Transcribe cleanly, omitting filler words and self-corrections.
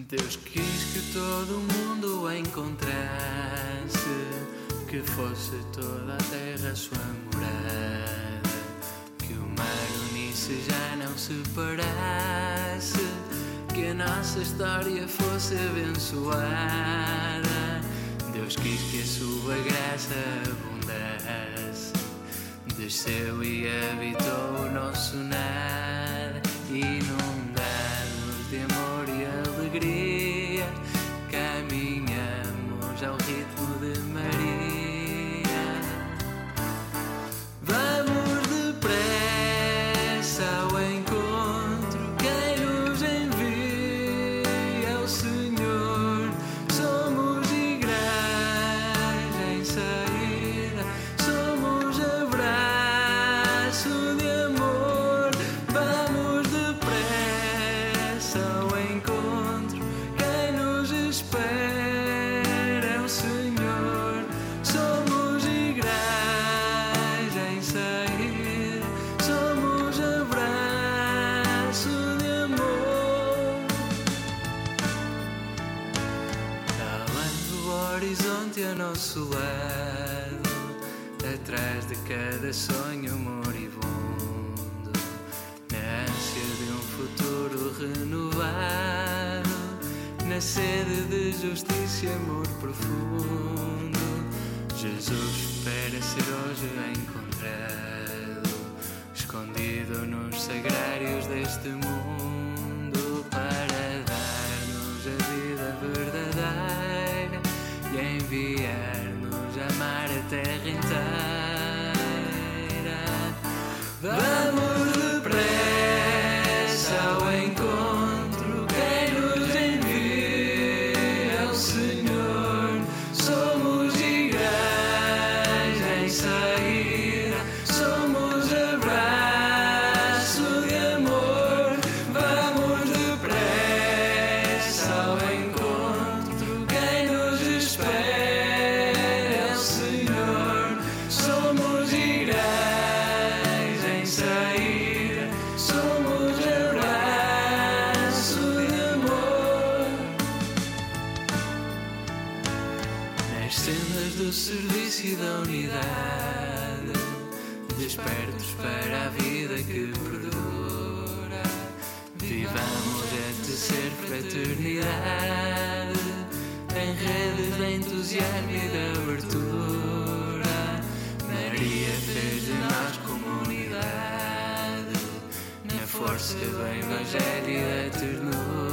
Deus quis que todo mundo encontrasse, que fosse toda a terra sua morada, que o mar unisse já não separasse, que a nossa história fosse abençoada. Deus quis que a sua graça abundasse, desceu e habitou o nosso lar, inundados de amor e alegria, caminhamos ao ritmo de Maria. Vamos depressa ao encontro, quem nos envia é o Senhor. Somos igreja em saída, somos abraço de amor. Vamos depressa ao encontro, quem nos espera é o Senhor. Somos igreja em saída, somos abraço de amor. Calando o horizonte a nosso lado, atrás de cada sonho moribundo, na ânsia de um futuro renovado, na sede de justiça e amor profundo. Jesus espera ser hoje encontrado, escondido nos sagrários deste mundo, para dar-nos a vida verdadeira e enviar-nos a amar a terra inteira. Vamos depressa ao encontro, quem nos envia é o Senhor. Somos igreja em saída, somos abraço de amor. Vamos depressa ao encontro, quem nos espera é o Senhor. Somos igreja em saída, somos abraço de amor. Nas sendas do serviço e da unidade, despertos para a vida que perdura, vivamos a tecer fraternidade, em redes de entusiasmo e de abertura. Maria fez de nós comunidade, na força do Evangelho e da ternura.